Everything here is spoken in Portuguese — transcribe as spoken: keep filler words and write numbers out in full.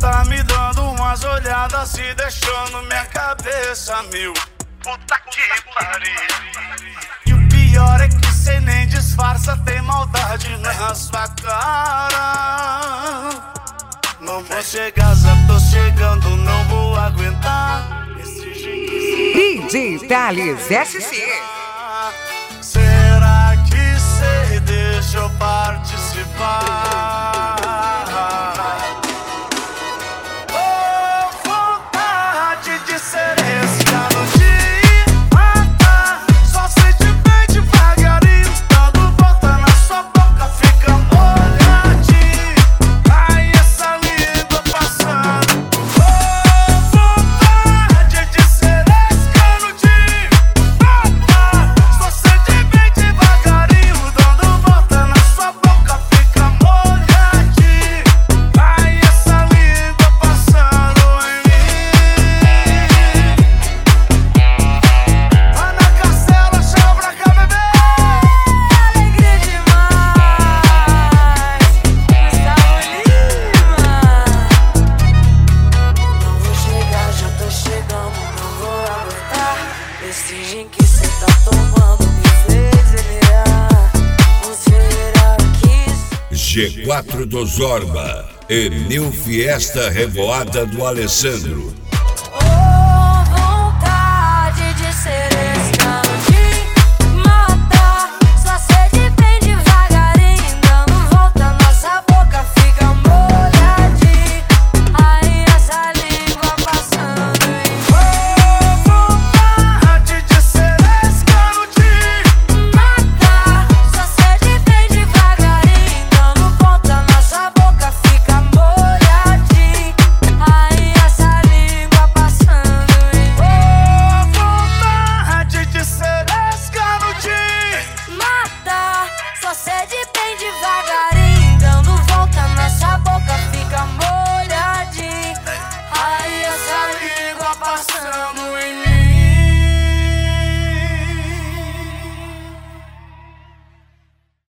tá me dando umas olhadas e deixando minha cabeça mil. Puta que pariu. E o pior é que cê nem disfarça, tem maldade na sua cara. Não vou chegar, já tô chegando, não vou aguentar esse jeito. D J Thales S C. Será que cê deixa eu participar? Oh, vontade de ser esse garotinho. Matar, só sente bem devagarinho. Dando volta na sua boca, fica molhadinho. Ai, essa língua passando. Oh, vontade de ser esse canudinho. Matar, só sente bem devagarinho. Dando volta na sua boca, fica molhadinho. Ai, essa língua passando em mim. Ana Castela, chama pra cá, bebê. Alegria demais, Gustavo Lima. Não vou chegar, já tô chegando, não vou aguentar. Esse gin que cê tá tomando me fez delirar. Você era que G quatro do Zorba e New Fiesta Revoada do Alessandro. oh, vontade de ser esse canudinho. Matar, só sede bem devagarinho. Dando volta, nossa boca fica molhadinha. Aí essa língua passando em Oh, vontade de ser esse canudinho. matar, só sede bem devagarinho. Dando volta, nossa boca fica molhadinha. Aí essa língua passando em Oh, vontade de ser esse canudinho. matar, só sede bem devagarinho. Dando volta, nossa boca fica molhadinha. Aí essa língua passando em mim.